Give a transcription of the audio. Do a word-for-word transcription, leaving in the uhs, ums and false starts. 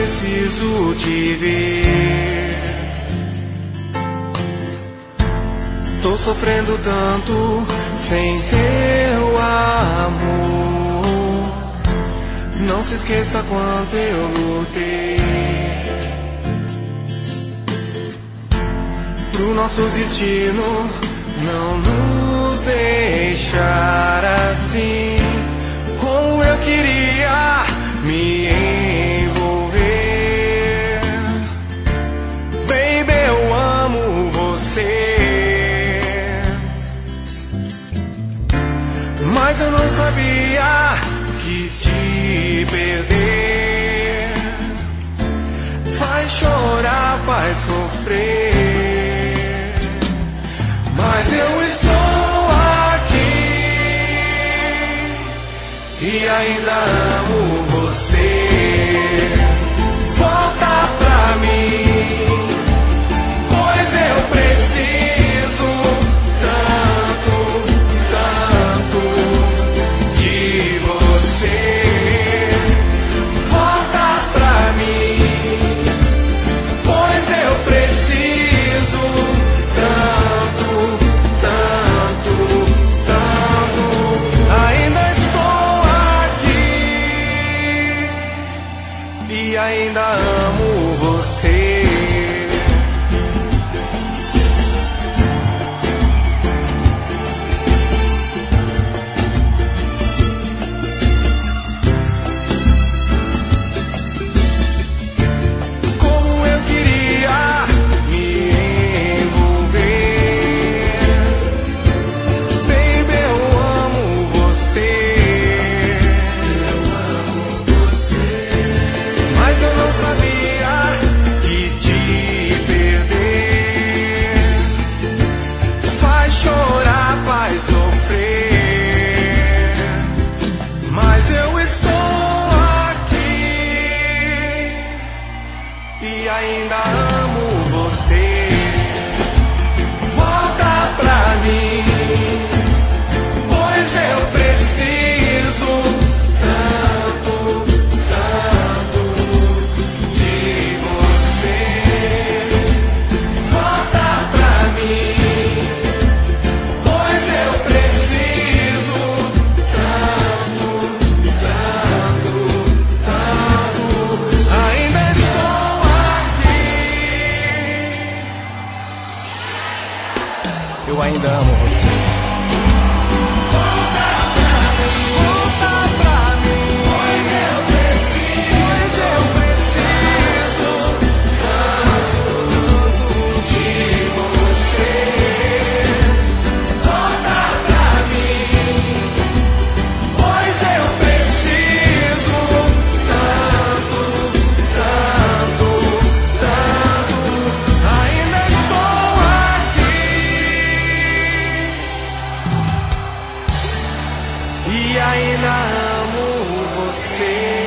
preciso te ver. Tô sofrendo tanto sem teu amor. Não se esqueça quanto eu lutei pro nosso destino não nos deixar assim. Como eu queria me envolver. Baby, eu amo você, mas eu não sabia que te perder faz chorar, faz sofrer. Mas eu estou aqui e ainda amo você. Volta pra mim, pois eu preciso tanto, tanto de você. Volta pra mim, pois eu preciso tanto, tanto, tanto. Ainda estou aqui e ainda amo você. Como eu queria me envolver. Baby, eu amo você. Eu amo você, mas eu não sabia que te perder faz chorar, faz sofrer. Mas eu estou aqui e ainda amo você. Volta pra mim, pois eu preciso tanto, tanto de você. Volta pra mim, pois eu preciso tanto, tanto, tanto. Ainda estou aqui, eu ainda amo você. Volta pra mim, pois eu preciso, pois eu preciso tanto de você. Volta pra mim, pois eu preciso tanto, tanto, tanto. Ainda estou aqui e ainda amo você.